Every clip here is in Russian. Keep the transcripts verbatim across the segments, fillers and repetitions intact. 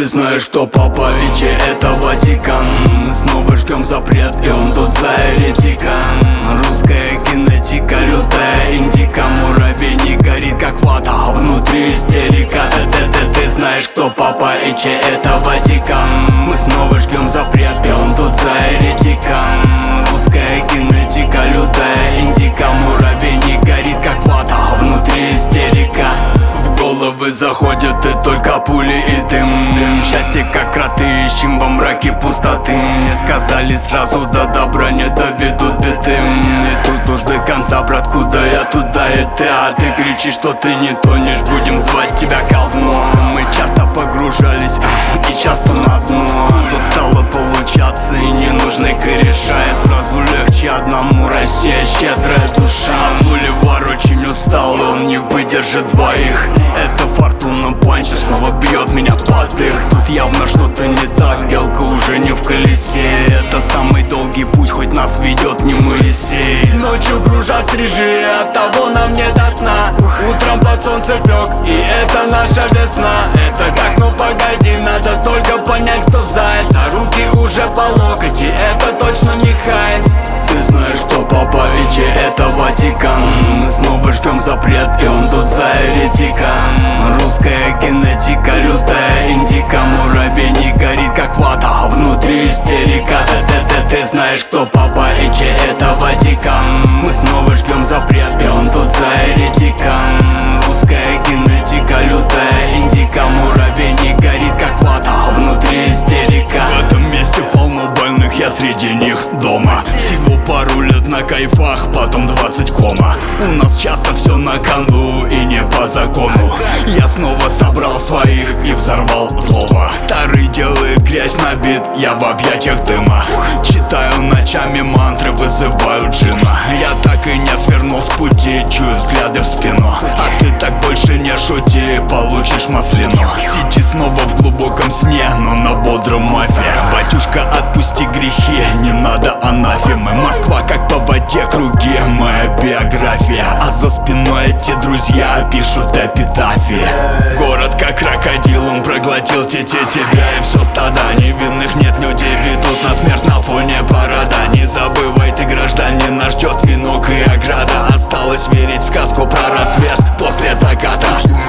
знаешь, кто папа Вичи, это Ватикан. Мы снова ждем запрет, и он тут за еретиком. Русская генетика, лютая индика. Муравей не горит, как вата, а внутри истерика. Ты-ты-ты, ты знаешь, кто папа Вичи, это Ватикан. Мы снова ждем запрет, и он тут за еретиком. Русская генетика, лютая индика. Муравей не горит, как вата, а внутри истерика. Головы заходят и только пули и дым, дым. Счастье как кроты, ищем во мраке пустоты. Мне сказали сразу до добра не доведут битым. И тут уж до конца, брат, куда я, туда и ты. А ты кричишь, что ты не тонешь, будем звать тебя говно. Мы часто погружались и часто на дно. Тут стало получаться и не нужны кореша. И сразу легче одному, Россия щедрая душа. Боливар очень устал, и он не выдержит двоих. Это фортуна панча снова бьет меня под их. Тут явно что-то не так, белка уже не в колесе. Это самый долгий путь, хоть нас ведет не Моисей. Ночью кружат крижи, от того нам не до сна. Утром под солнцепек, и это наша весна. Это как, ну погоди, надо только понять, кто заяц. А руки уже по локоть, и это точно не Хайнц. Ты знаешь, что папа Вичи, это Ватикан. Мы снова ждем запрет, и он тут за еретиком. Русская генетика, лютая индика. Муравей не горит, как вата, а внутри истерика. Ты-ты-ты, ты знаешь, кто папа Вичи, это Ватикан. Мы снова ждем запрет, и он тут за еретиком. Русская генетика, лютая индика. Муравей не горит, как вата, а внутри истерика. В этом месте полно больных, я среди них дома. Всего пару лет на кайфах, потом двадцать кома. У нас часто все на кону и не по закону. Я снова собрал своих и взорвал злого. Старый делает грязь на бит, я в объятиях дыма. Читаю ночами мантры, вызываю джина. Я так и не свернул с пути, чую взгляды в спину. А ты так больше не шути, получишь маслину. Сиди снова в глубоком сне, но на бодром мафе. Батюшка, отпусти грехи, не надо анафемы. Москва как по воде круги, моя биография. А за спиной эти друзья пишут эпитафии. Город как крокодил, он проглотил те-те тебя. И все стада невинных нет, людей ведут на смерть на фоне парада. Не забывай ты, гражданин, нас ждет венок и ограда. Осталось верить в сказку про рассвет после заката.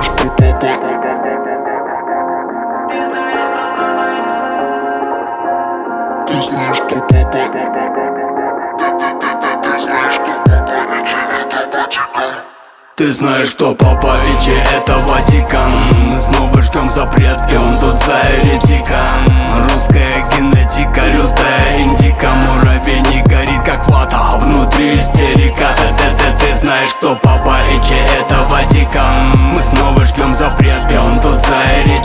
Ты знаешь, что папа Ты знаешь, что папа Вичи, это Ватикан. Мы снова ждем запрет, и он тут за еретиком. Русская генетика, лютая индика. Муравей не горит, как вата, а внутри истерика. Ты-ты-ты, ты знаешь, что папа Вичи, это Ватикан. Мы снова ждем запрет, и он тут за еретиком.